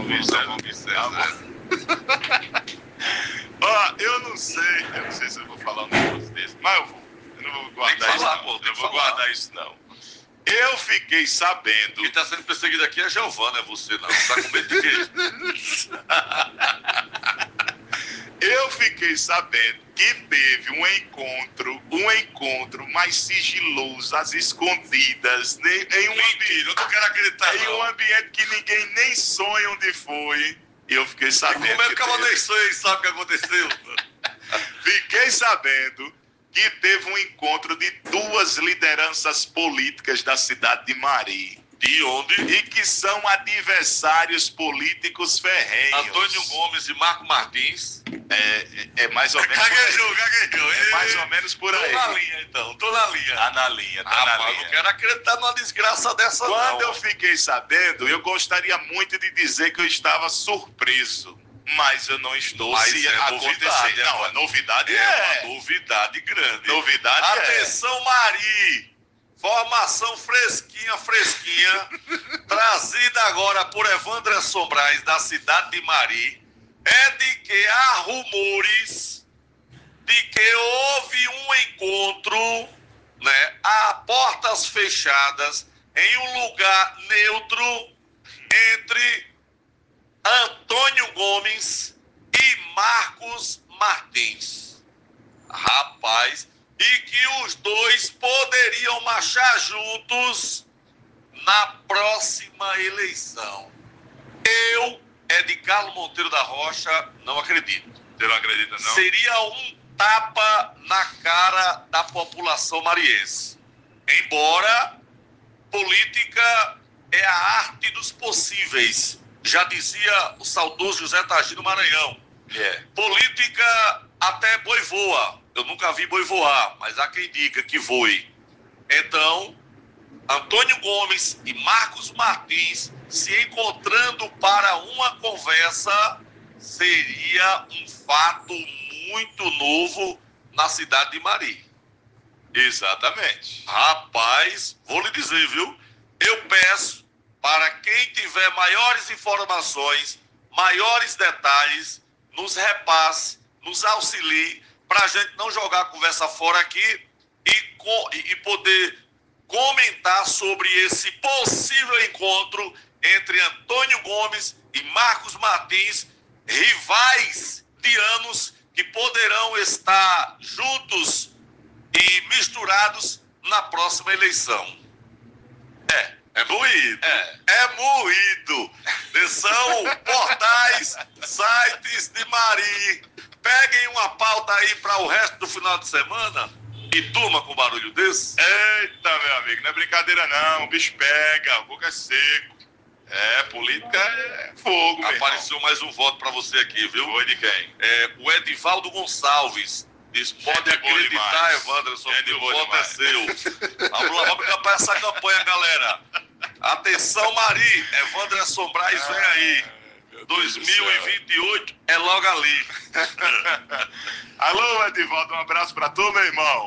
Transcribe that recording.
Vamos, César. Ó, eu não sei se eu vou falar um negócio desse, mas eu vou. Eu não vou guardar isso, não. Eu vou guardar isso, não. Eu fiquei sabendo... Quem está sendo perseguido aqui é Giovana, é você não. Tá com medo de quê? Eu fiquei sabendo que teve um encontro mais sigiloso, às escondidas, em um ambiente... Eu não quero acreditar, em um ambiente que ninguém nem sonha onde foi. E eu fiquei sabendo... Como é que eu nem sonho e sabe o que aconteceu? Fiquei sabendo que teve um encontro de duas lideranças políticas da cidade de Mari. De onde? E que são adversários políticos ferrenhos. Antônio Gomes e Marco Martins. É mais ou menos. Gaguejou. É mais ou menos por aí. Tô na linha, então. Tô na linha. Tá na linha. Não quero acreditar numa desgraça dessa, Quando eu fiquei sabendo, eu gostaria muito de dizer que eu estava surpreso. Mas eu não estou se acontecer. Não, a novidade é uma novidade grande. Novidade Atenção, Mari! Formação fresquinha, trazida agora por Evandro Sombrais, da cidade de Mari, é de que há rumores de que houve um encontro, né, a portas fechadas, em um lugar neutro, entre Antônio Gomes e Marcos Martins. Rapaz, e que os dois poderiam marchar juntos na próxima eleição. Eu, Edgardo Monteiro da Rocha, não acredito. Você não acredita, não? Seria um tapa na cara da população mariense. Embora política é a arte dos possíveis. Já dizia o saudoso José Targino Maranhão. Política até boi voa. Eu nunca vi boi voar, mas há quem diga que voe. Então, Antônio Gomes e Marcos Martins se encontrando para uma conversa seria um fato muito novo na cidade de Mari. Exatamente. Rapaz, vou lhe dizer, viu? Eu peço para quem tiver maiores informações, maiores detalhes, nos repasse, nos auxilie, para a gente não jogar a conversa fora aqui e poder comentar sobre esse possível encontro entre Antônio Gomes e Marcos Martins, rivais de anos que poderão estar juntos e misturados na próxima eleição. É moído. É moído. São portais, sites de Mari. Peguem uma pauta aí para o resto do final de semana e durma com barulho desse. Eita, meu amigo, não é brincadeira não. O bicho pega, o boca é seco. Política é fogo, meu Apareceu irmão. mais um voto para você aqui, viu? Foi de quem? O Edivaldo Gonçalves. Diz, pode acreditar, Evandro, só que o voto é seu. Vamos lá, vamos acabar essa campanha, galera. Atenção, Mari. Evandro Sombrais vem aí. 2028 é logo ali. Alô, Edivaldo, um abraço pra tu, meu irmão.